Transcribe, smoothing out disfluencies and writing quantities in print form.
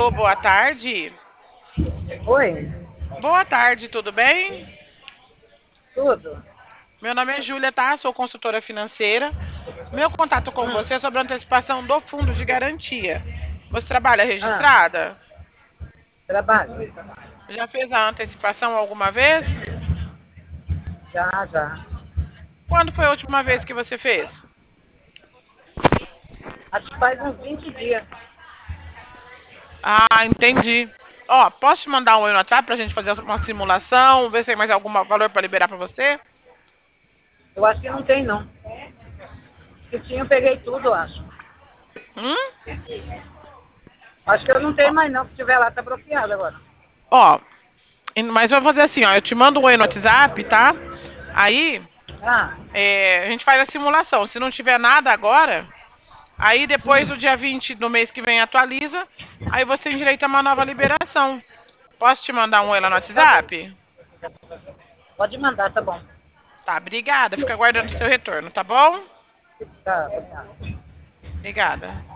Alô, boa tarde. Oi, Boa tarde, tudo bem? tudo? Meu nome é Júlia, tá? Sou consultora financeira. Meu contato com você é sobre a antecipação do fundo de garantia. Você trabalha Ah, registrada? trabalho. Já fez a antecipação alguma vez? Já, já. Quando foi a última vez que você fez? Acho que faz uns 20 dias. Ah, entendi. Ó, posso te mandar um oi no WhatsApp pra gente fazer uma simulação, ver se tem mais algum valor para liberar para você? Eu acho que não tem, não. Se tinha, eu peguei tudo, eu acho. Hum? Acho que eu não tenho mais, não. Se tiver lá, tá bloqueado agora. Ó, mas vai fazer assim, ó, eu te mando um oi no WhatsApp, tá? Aí, Ah, a gente faz a simulação. Se não tiver nada agora, aí depois do dia 20 do mês que vem atualiza, aí você tem direito a uma nova liberação. Posso te mandar um oi lá no tá bom. WhatsApp? Pode mandar, tá bom. Tá, obrigada. Fica aguardando o seu retorno, tá bom? Tá, obrigada. Obrigada.